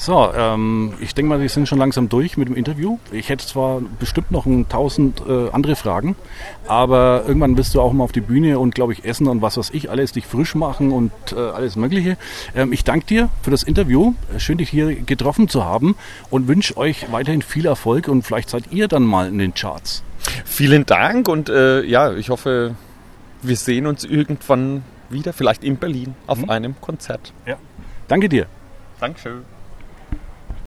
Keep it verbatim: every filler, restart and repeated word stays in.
So, ähm, ich denke mal, wir sind schon langsam durch mit dem Interview. Ich hätte zwar bestimmt noch ein tausend äh, andere Fragen, aber irgendwann wirst du auch mal auf die Bühne und, glaube ich, essen und was weiß ich, alles dich frisch machen und äh, alles Mögliche. Ähm, ich danke dir für das Interview. Schön, dich hier getroffen zu haben und wünsche euch weiterhin viel Erfolg und vielleicht seid ihr dann mal in den Charts. Vielen Dank und äh, ja, ich hoffe, wir sehen uns irgendwann wieder, vielleicht in Berlin, auf mhm. einem Konzert. Ja. Danke dir. Dankeschön.